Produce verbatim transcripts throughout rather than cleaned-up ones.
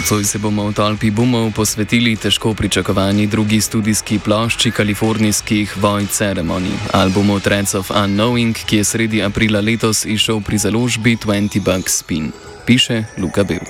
Nocoj se bomo v tolpi bumov posvetili težko pričakovani drugi studijski plošči kalifornijskih Void Ceremony, albumu Threads of Unknowing, ki je sredi aprila letos izšel pri založbi dvajset Bucks Spin. Piše Luka Belk.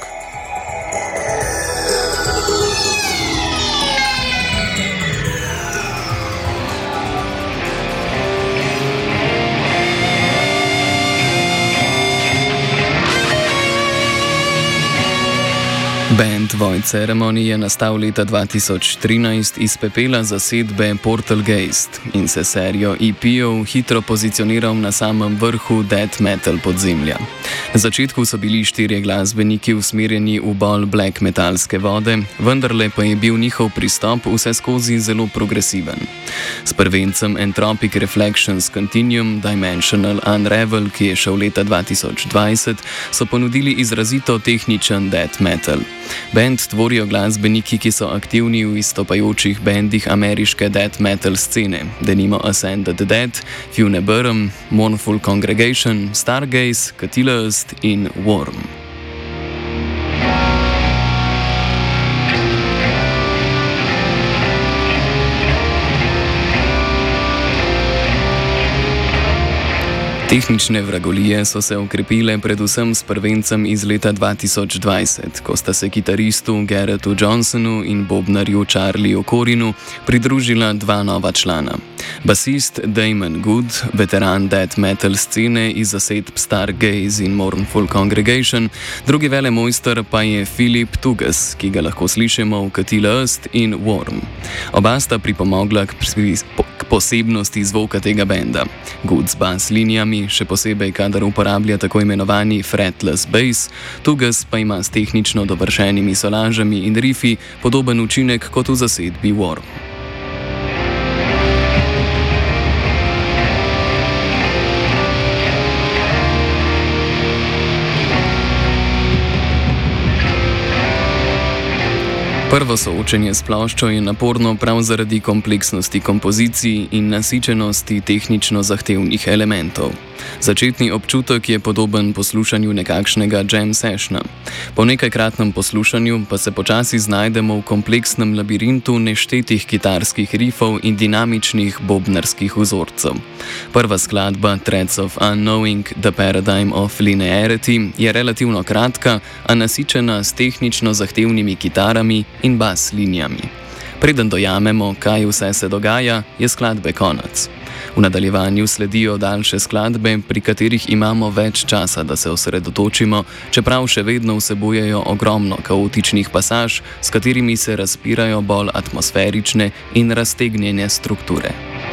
Band Void Ceremony je nastal leta dva tisoč trinajst iz pepela zasedbe Portalgeist in se serijo E P-ov hitro pozicioniral na samem vrhu death metal podzemlja. Na začetku so bili štirje glasbeniki usmerjeni v bolj black metalske vode, vendarle pa je bil njihov pristop vseskozi zelo progresiven. S prvencem Entropic Reflections Continuum Dimensional Unravel, ki je šel leta dva tisoč dvajset, so ponudili izrazito tehničen death metal. Band tvorijo glasbeniki, ki so aktivni v izstopajočih bendih ameriške death metal scene, denimo Ascended Dead, Funebrem, Mournful Congregation, Stargaze, Catalyst in Worm. Tehnične vragolije so se okrepile predvsem s prvencem iz leta dva tisoč dvajset, ko sta se kitaristu Garrettu Johnsonu in bobnarju Charlieu Corinu pridružila dva nova člana. Basist Damon Good, veteran death metal scene iz zasedb Stargaze in Mournful Congregation, drugi velemojster pa je Philip Tugas, ki ga lahko slišimo v Catalyst in Worm. Oba sta pripomogla k, k posebnosti zvoka tega benda. Good z bas linijami, še posebej, kadar uporablja tako imenovani fretless bass, Tugas pa ima s tehnično dovršenimi solažami in rifi podoben učinek kot v zasedbi Worm. Prvo soočenje s ploščo je naporno prav zaradi kompleksnosti kompozicij in nasičenosti tehnično zahtevnih elementov. Začetni občutek je podoben poslušanju nekakšnega jam sessiona. Po nekajkratnem poslušanju pa se počasi znajdemo v kompleksnem labirintu neštetih kitarskih rifov in dinamičnih bobnarskih vzorcev. Prva skladba Threads of Unknowing, The Paradigm of Linearity je relativno kratka, a nasičena s tehnično zahtevnimi kitarami in bas linijami. Preden dojamemo, kaj vse se dogaja, je skladbe konec. V nadaljevanju sledijo daljše skladbe, pri katerih imamo več časa, da se osredotočimo, čeprav še vedno vsebujejo ogromno kaotičnih pasaž, s katerimi se razpirajo bolj atmosferične in raztegnjene strukture.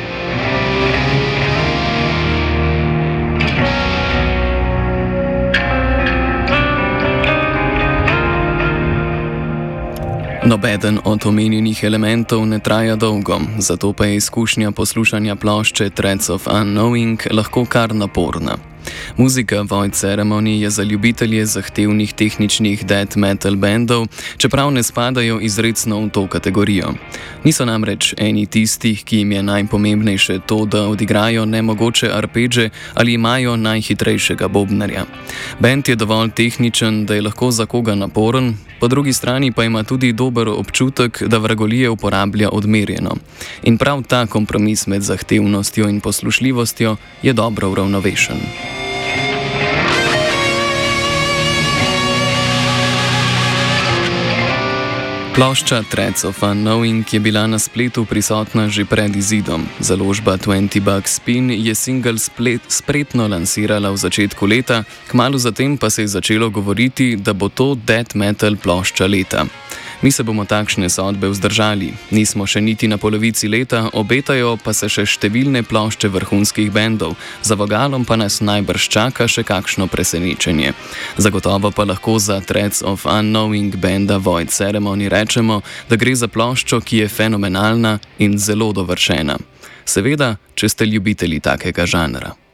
Nobeden od omenjenih elementov ne traja dolgo, zato pa je izkušnja poslušanja plošče Threads of Unknowing lahko kar naporna. Muzika Void Ceremony je za ljubitelje zahtevnih tehničnih death metal bendov, čeprav ne spadajo izrecno v to kategorijo. Niso namreč eni tistih, ki jim je najpomembnejše to, da odigrajo nemogoče arpegge ali imajo najhitrejšega bobnarja. Bend je dovolj tehničen, da je lahko za koga naporen, po drugi strani pa ima tudi dober občutek, da vragolije uporablja odmerjeno. In prav ta kompromis med zahtevnostjo in poslušljivostjo je dobro uravnovešen. Plošča Threads of Unknowing je bila na spletu prisotna že pred izidom. Založba dvajset Bucks Spin je singel spretno lansirala v začetku leta, kmalu zatem pa se je začelo govoriti, da bo to death metal plošča leta. Mi se bomo takšne sodbe vzdržali. Nismo še niti na polovici leta, obetajo pa se še številne plošče vrhunskih bendov, za vogalom pa nas najbrž čaka še kakšno presenečenje. Zagotovo pa lahko za Threads of Unknowing benda Void Ceremony rečemo, da gre za ploščo, ki je fenomenalna in zelo dovršena. Seveda, če ste ljubitelji takega žanra.